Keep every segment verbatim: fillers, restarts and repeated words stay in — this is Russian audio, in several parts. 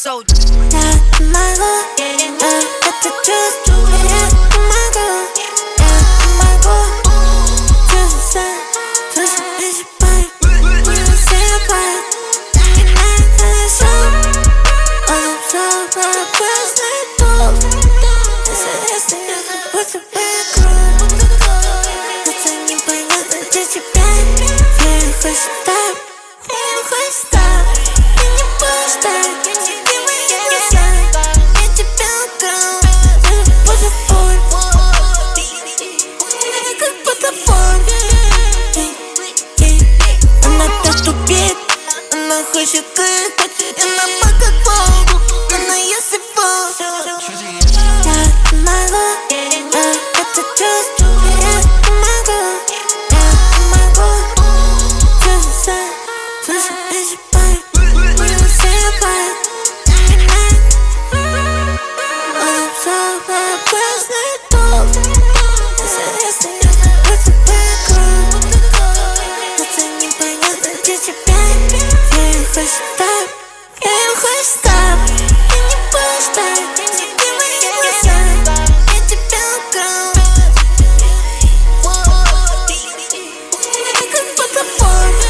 soldier. Я не могу это чувствовать. Я не могу, я не могу чувствовать, слышу эти бои, не засыпаю. И на хорошо, он обзор пропустный тур. Если я как будто бы кровь, это непонятно для тебя. Я хочу так, я хочу так, я не буду ждать. Она хочет кайф, она по-какому, она если я не могу это чувствовать. Я не могу, я не могу чувствовать, слышу эти бои, не засыпаю. Он обзор пропустный тур. Если я как будто бы кровь, это непонятно для тебя. Я хочу так, я хочу так, я не буду ждать. Тебе мои глаза, я тебя украл. Я как будто помню,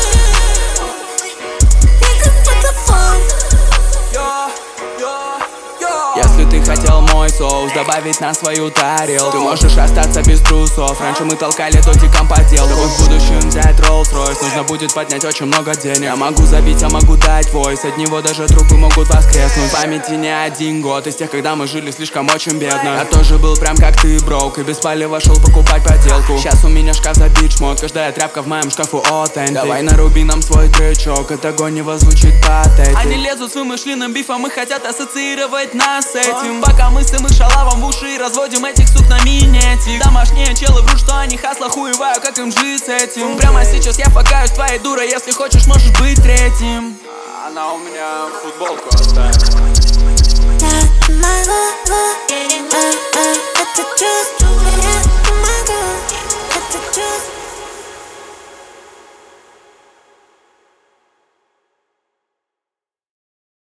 я как будто помню. Если ты хотел мой соус добавить на свою тарелку, ты можешь остаться без трусов. Раньше мы толкали дотиком по телу. Чтобы в будущем взять Rolls-Royce, нужно будет поднять очень много денег. Я могу забить, я могу дать войс, от него даже трупы могут воскреснуть. В памяти не один год из тех, когда мы жили слишком очень бедно. Я тоже был прям как ты, брок, и без палева шел покупать поделку. Сейчас у меня шкаф забит шмот, каждая тряпка в моем шкафу authentic. Давай наруби нам свой тречок, это гонево звучит патетик. Они лезут с вымышленным бифом и хотят ассоциировать нас с этим. Пока мы с им и шалавом в уши разводим этих сук на минетик. Домашние челы врут, что они хасла, хуеваю, как им жить с этим. Прямо сейчас я факаюсь твоей дурой, если хочешь, можешь быть третьим. Она у меня футболку оставит. Я не могу